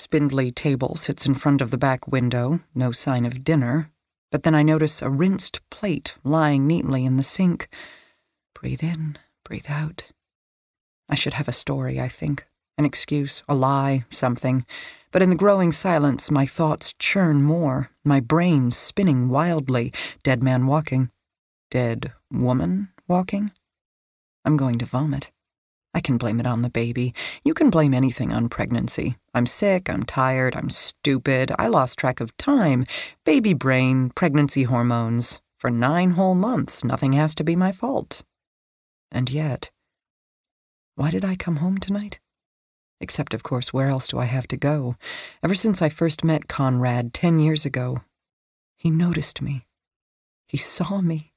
spindly table sits in front of the back window, no sign of dinner, but then I notice a rinsed plate lying neatly in the sink. Breathe in, breathe out. I should have a story, I think. An excuse, a lie, something. But in the growing silence, my thoughts churn more, my brain spinning wildly. Dead man walking. Dead woman walking? I'm going to vomit. I can blame it on the baby. You can blame anything on pregnancy. I'm sick, I'm tired, I'm stupid, I lost track of time. Baby brain, pregnancy hormones. For 9 whole months, nothing has to be my fault. And yet, why did I come home tonight? Except, of course, where else do I have to go? Ever since I first met Conrad 10 years ago, he noticed me. He saw me.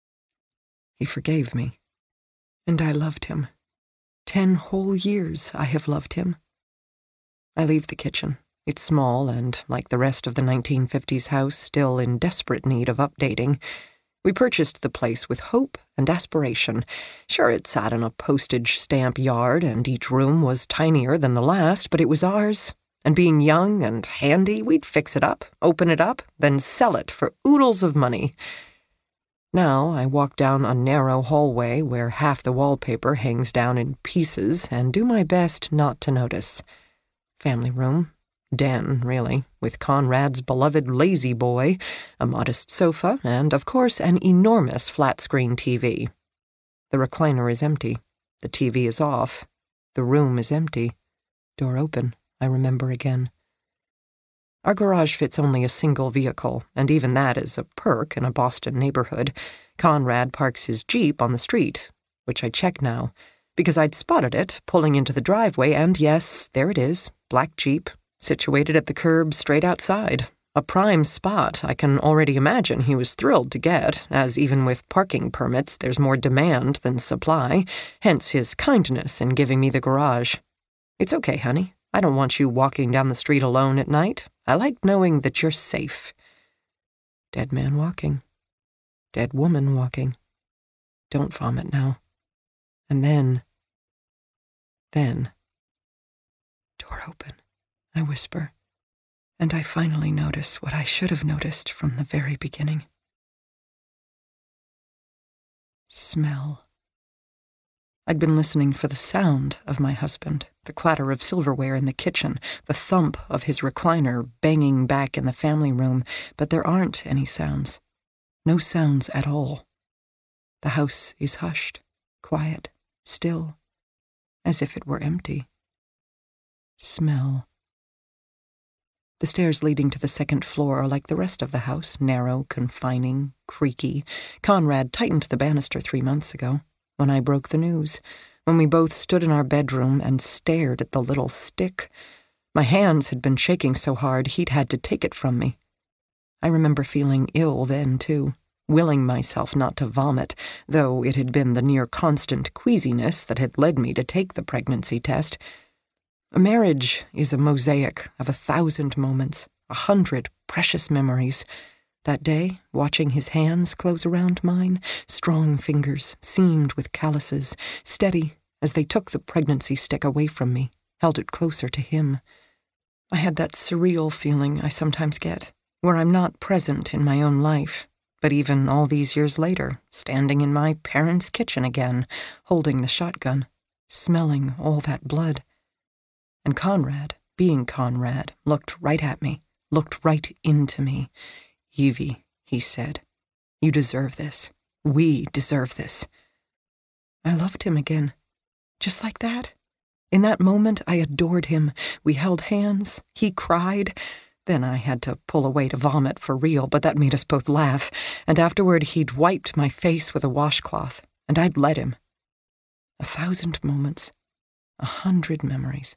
He forgave me. And I loved him. 10 whole years I have loved him. I leave the kitchen. It's small and, like the rest of the 1950s house, still in desperate need of updating. We purchased the place with hope and aspiration. Sure, it sat in a postage stamp yard, and each room was tinier than the last, but it was ours. And being young and handy, we'd fix it up, open it up, then sell it for oodles of money. Now I walk down a narrow hallway where half the wallpaper hangs down in pieces and do my best not to notice. Family room. Den, really, with Conrad's beloved lazy boy, a modest sofa, and, of course, an enormous flat-screen TV. The recliner is empty. The TV is off. The room is empty. Door open, I remember again. Our garage fits only a single vehicle, and even that is a perk in a Boston neighborhood. Conrad parks his Jeep on the street, which I check now, because I'd spotted it pulling into the driveway, and yes, there it is, black Jeep, situated at the curb straight outside. A prime spot I can already imagine he was thrilled to get, as even with parking permits there's more demand than supply, hence his kindness in giving me the garage. It's okay, honey. I don't want you walking down the street alone at night. I like knowing that you're safe. Dead man walking. Dead woman walking. Don't vomit now. And then, door open, I whisper, and I finally notice what I should have noticed from the very beginning. Smell. I'd been listening for the sound of my husband, the clatter of silverware in the kitchen, the thump of his recliner banging back in the family room, but there aren't any sounds. No sounds at all. The house is hushed, quiet, still, as if it were empty. Smell. The stairs leading to the second floor are like the rest of the house, narrow, confining, creaky. Conrad tightened the banister 3 months ago, when I broke the news, when we both stood in our bedroom and stared at the little stick. My hands had been shaking so hard he'd had to take it from me. I remember feeling ill then, too, willing myself not to vomit, though it had been the near-constant queasiness that had led me to take the pregnancy test. A marriage is a mosaic of 1,000 moments, 100 precious memories. That day, watching his hands close around mine, strong fingers, seamed with calluses, steady as they took the pregnancy stick away from me, held it closer to him. I had that surreal feeling I sometimes get, where I'm not present in my own life, but even all these years later, standing in my parents' kitchen again, holding the shotgun, smelling all that blood. And Conrad, being Conrad, looked right at me, looked right into me. "Evie," he said, "you deserve this. We deserve this." I loved him again, just like that. In that moment, I adored him. We held hands. He cried. Then I had to pull away to vomit for real, but that made us both laugh. And afterward, he'd wiped my face with a washcloth, and I'd let him. 1,000 moments, 100 memories.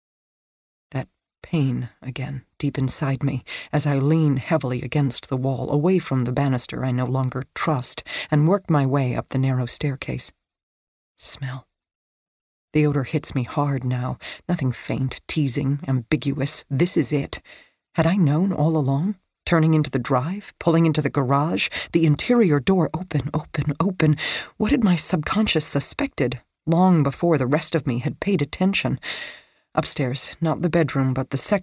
That pain again, deep inside me, as I lean heavily against the wall, away from the banister I no longer trust, and work my way up the narrow staircase. Smell. The odor hits me hard now, nothing faint, teasing, ambiguous. This is it. Had I known all along? Turning into the drive, pulling into the garage, the interior door open, open, open. What had my subconscious suspected, long before the rest of me had paid attention? Upstairs, not the bedroom, but the second